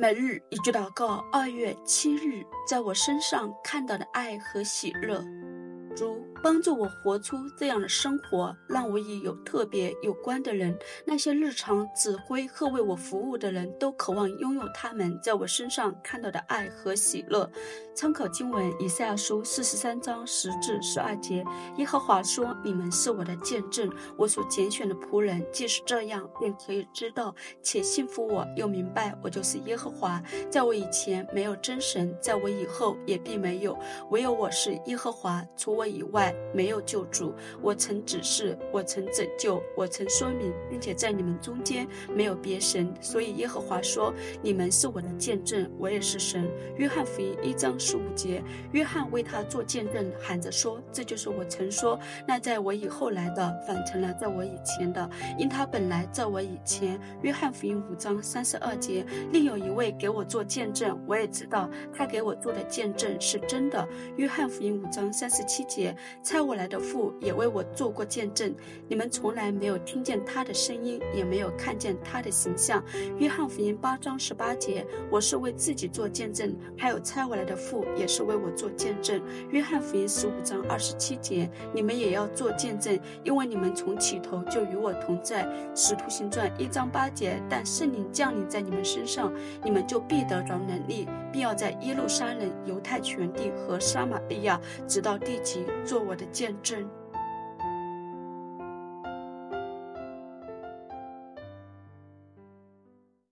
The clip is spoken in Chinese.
每日一句祷告，2月7日，在我身上看到的爱和喜乐。主帮助我活出这样的生活，让我与有特别有关的人，那些日常指挥和为我服务的人都渴望拥有他们在我身上看到的爱和喜乐。参考经文以赛亚书43章10至12节，耶和华说：你们是我的见证，我所拣选的仆人，既是这样，便可以知道且信服我，又明白我就是耶和华。在我以前没有真神，在我以后也必没有，唯有我是耶和华，除我以外没有救主。我曾指示，我曾拯救，我曾说明，并且在你们中间没有别神。所以耶和华说：你们是我的见证，我也是神。约翰福音1章15节，约翰为他做见证，喊着说：这就是我曾说，那在我以后来的反成了在我以前的，因他本来在我以前。约翰福音5章32节，另有一位给我做见证，我也知道他给我做的见证是真的。约翰福音5章37节，差我来的父也为我做过见证，你们从来没有听见他的声音，也没有看见他的形象。约翰福音8章18节，我是为自己做见证，还有差我来的父也是为我做见证。约翰福音15章27节，你们也要做见证，因为你们从起头就与我同在。使徒行传1章8节，但圣灵降临在你们身上，你们就必得着能力，并要在耶路撒冷、犹太全地和撒玛利亚直到地极，做我的见证。